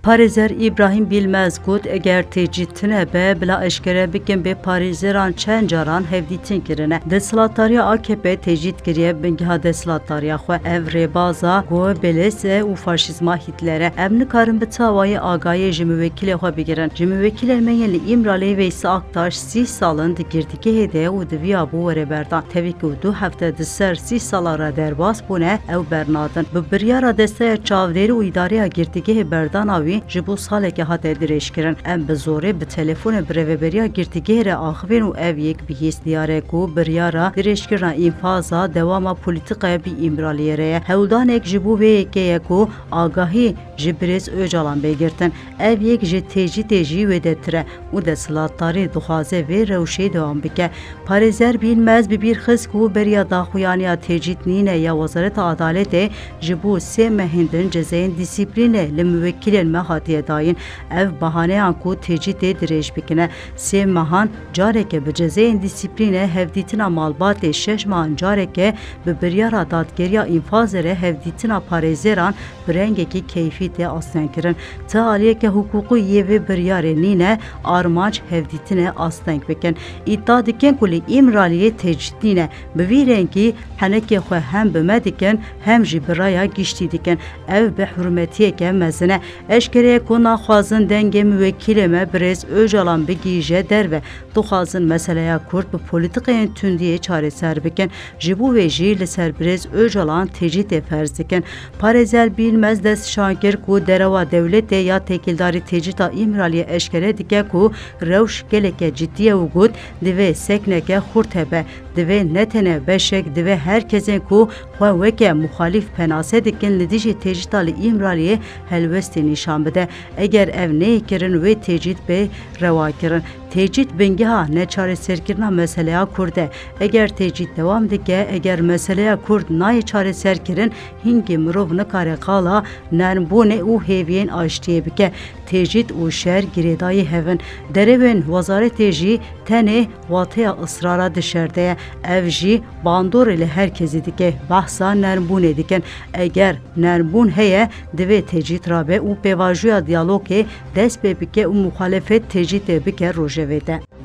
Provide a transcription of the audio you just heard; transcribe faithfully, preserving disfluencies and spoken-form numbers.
Parêzer İbrahim Bilmez got eger tecîtine be bila eşkere bikin be parêzeran çend caran hevdîtin kirine. Desthilatdariya A K P tecît kiriye bingeha desthilatdariya xwe ev rêbaza got belêse û faşîzma Hitler'e. Em nikarin bi tawayê agahiyê ji müvekkilê xwe bigirin. Ji müvekkilên me yên li İmralê Veysel Aktaş sî salin di girtîgehê de û di viya bû wereberdan. Tevî ku du hefte di ser sî sala re derbas bûne ew bernadin. Bi biryara desteya çavdêrî û îdariya girtîgehê berdana wî ji bo saleke hate dirêjkirin. Em bi zorê bi telefonê bi rêveberiya girtîgehê re axivên û ev yek bihîst diyare ku biryara dirêjkirina înfaza dewama polîtikaya bî İmraliyê re ye. Hewldanek ji bo vê yekê ye ku agahî ji Birêz Öcalan bêgirtin. Ev yek ji tecîtê jî wê de tire û desthilatdarî dixwaze vê rewşê dewam bike. Parêzer Bilmez bi bîr xist ku beriya daxuyaniya tecît nîne ya Wezareta Adaletê ji bo sê mehên din cezayên dîsîplînê li müvekkilên me hatiye dayîn. Ev bahaneyan ku tecîtê dirêj bikine. Sê mehan careke bi cezayên dîsîplînê hevdîtina malbatê şeş mehan careke bi biryara dadgeriya înfazê re hevdîtina parêzeran bi rengekî keyfî tê asteng kirin. Ti aliyeke hukukî yê vê biryarê nîne armanc hevdîtinê asteng bikin. İddia dikin ku li İmraliyê tecît nîne. Bi vî rengî henekê xwe hem bi me dikin hem jî bi raya giştî dikin. Ev bi hürmetiyeke mezin e. Eşkereye ku naxwazin dengê müvekkilê me Birêz Öcalan bigîje derve. Dixwazin meseleya Kurd bi polîtikayên tundiyê çareser bikin. Ji bo wê jî li ser Birêz Öcalan tecîtê ferz dikin. Parêzer Bilmez destşankir ku derewa dewletê ya têkildarî tecîta İmraliyê eşkere dike ku rewş geleke ciddiye û got divê sekneke xurt hebe. Divê netene beşek divê herkesên ku xwe weke muxalîf penase dikin li dijî tecîta li İmraliyê helwestê nîşan bide. Eger ev neyê kirin wê tecît bê rewa kirin. Tecît bingeha neçareserkirina meseleya Kurd e. Eger tecît dewam dike, eger meseleya Kurd nayê çareser kirin, hingî mirov nikare qala nermbûnê û hêviyên aştiyê bike. Tecît û şer girêdayî hevin. Derewên Wezaretê jî tenê wateya ısrara dişerde ye. Ev jî bandorê li herkesî dike. Behsa nermbûnê dikin. Eger nermbûn heye divê tecît rabe û pêvajoya diyalogê dest pê bike û muxalefet tecîtê bike rojevê de.